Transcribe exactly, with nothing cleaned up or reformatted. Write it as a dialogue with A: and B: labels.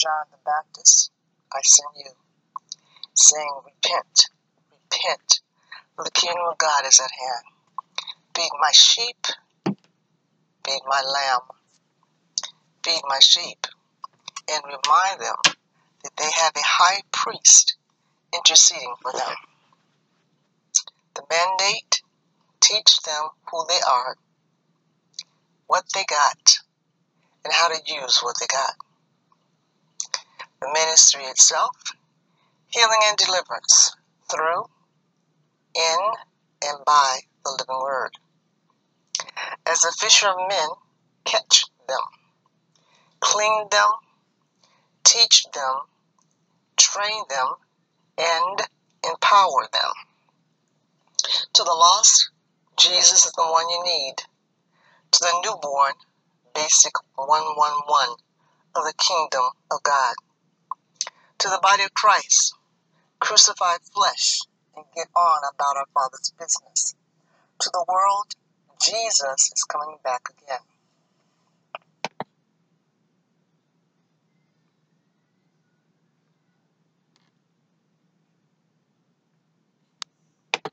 A: John the Baptist I send you, saying, Repent, repent, for the kingdom of God is at hand. Feed my sheep, feed my lamb, feed my sheep, and remind them that they have a high priest interceding for them. The mandate, teach them who they are, what they got, and how to use what they got. The ministry itself, healing and deliverance through, in, and by the living word. As a fisher of men, catch them, clean them, teach them, train them, and empower them. To the lost, Jesus is the one you need. To the newborn, basic one one one of the kingdom of God. To the body of Christ, crucify flesh and get on about our Father's business. To the world, Jesus is coming back again.